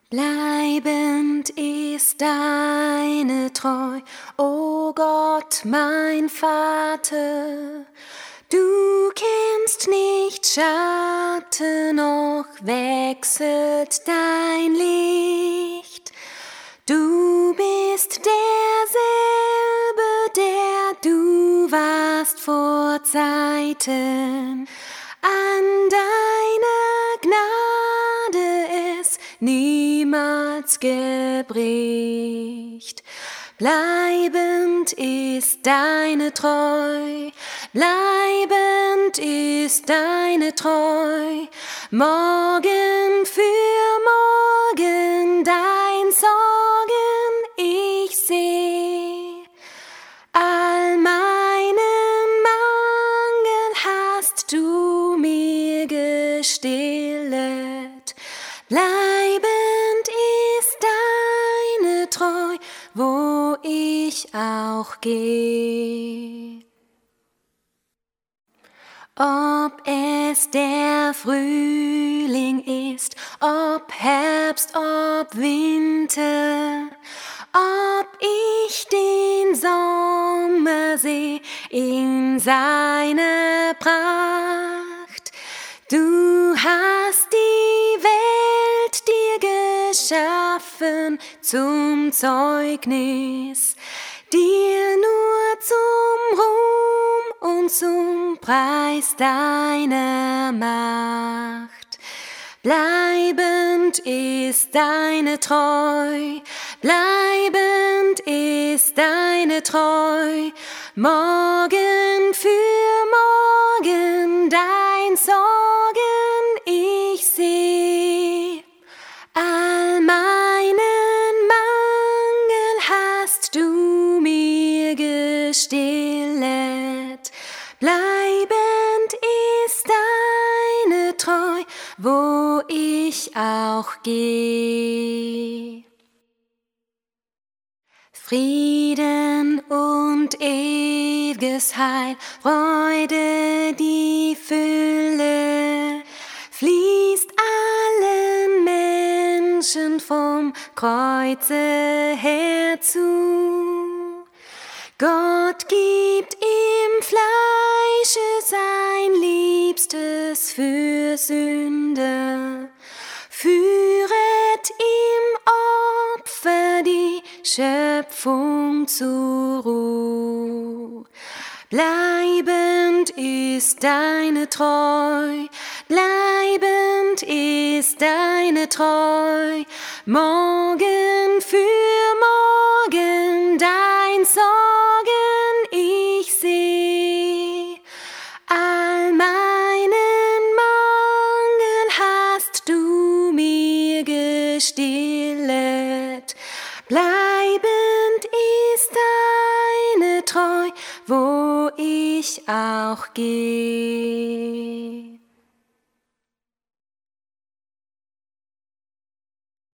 Bleibend ist deine Treu, o Gott, mein Vater. Du kennst nicht Schatten, noch wechselt dein Licht. Du bist derselbe, der du warst vor Zeiten. An deiner Gnade ist niemals gebricht. Bleibend ist deine Treu, bleibend ist deine Treu, morgen für morgen dein Sorgen ich seh. All meinen Mangel hast du mir gestillet, bleibend ist deine Treu, wo ich auch geh. Ob es der Frühling ist, ob Herbst, ob Winter, ob ich den Sommer seh in seiner Pracht. Du hast die Welt dir geschaffen zum Zeugnis, dir nur zum Ruhm und zum Preis deiner Macht. Bleibend ist deine Treu, bleibend ist deine Treu, morgen für morgen dein Sorgen ich seh. All meinen Mangel hast du mir gestillet, bleibend ist deine Treu, wo ich auch geh. Frieden und ewiges Heil, Freude, die Fülle, fließt allen Menschen vom Kreuze her zu. Gott gibt im Fleische sein Liebstes für Sünder, führet im Opfer die Schöpfung zur Ruh. Bleibend ist deine Treu, bleibend ist deine Treu, morgen für morgen dein Sorgen ich seh. All meinen Mangel hast du mir gestillet, bleibend ist deine Treu, wo ich auch geh.